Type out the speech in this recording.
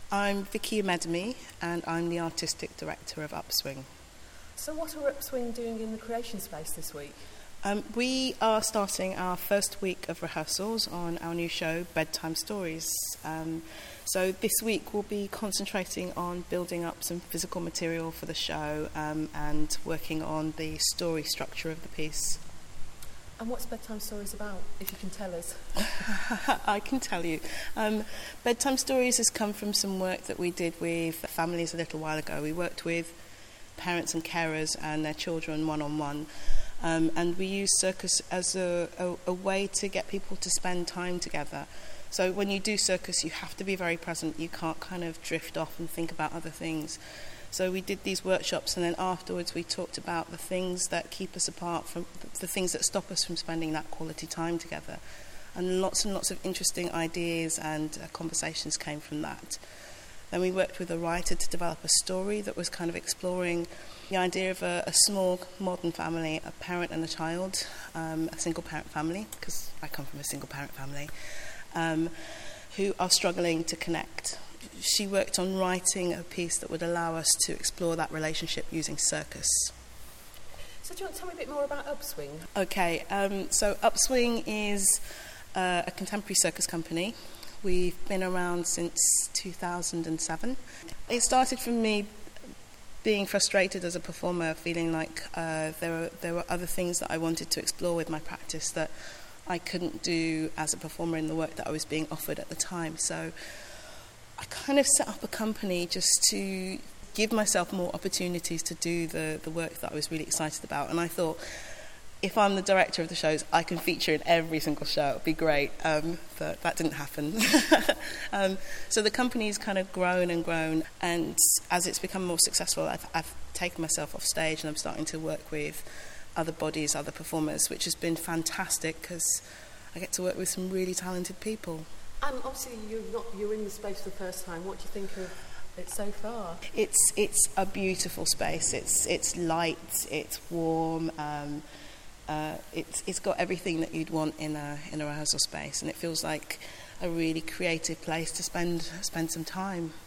I'm Vicky Medemi and I'm the Artistic Director of Upswing. So what are Upswing doing in the creation space this week? We are starting our first week of rehearsals on our new show, Bedtime Stories. So this week we'll be concentrating on building up some physical material for the show and working on the story structure of the piece. And what's Bedtime Stories about, if you can tell us? I can tell you. Bedtime Stories has come from some work that we did with families a little while ago. We worked with parents and carers and their children one-on-one. And we use circus as a way to get people to spend time together. So when you do circus, you have to be very present. You can't kind of drift off and think about other things. So we did these workshops, and then afterwards we talked about the things that keep us apart, from the things that stop us from spending that quality time together. And lots of interesting ideas and conversations came from that. Then we worked with a writer to develop a story that was kind of exploring the idea of a small modern family, a parent and a child, a single parent family, because I come from a single parent family, who are struggling to connect. She worked on writing a piece that would allow us to explore that relationship using circus. So do you want to tell me a bit more about Upswing? Okay, so Upswing is a contemporary circus company. We've been around since 2007. It started from me being frustrated as a performer, feeling like there were other things that I wanted to explore with my practice that I couldn't do as a performer in the work that I was being offered at the time. So I kind of set up a company just to give myself more opportunities to do the work that I was really excited about. And I thought, if I'm the director of the shows, I can feature in every single show. It'd be great, but that didn't happen. So the company's kind of grown and grown, and as it's become more successful, I've taken myself off stage and I'm starting to work with other bodies, other performers, which has been fantastic because I get to work with some really talented people. And obviously you're in the space for the first time. What do you think of it so far? It's a beautiful space. It's light, it's warm. It's got everything that you'd want in a rehearsal space, and it feels like a really creative place to spend some time.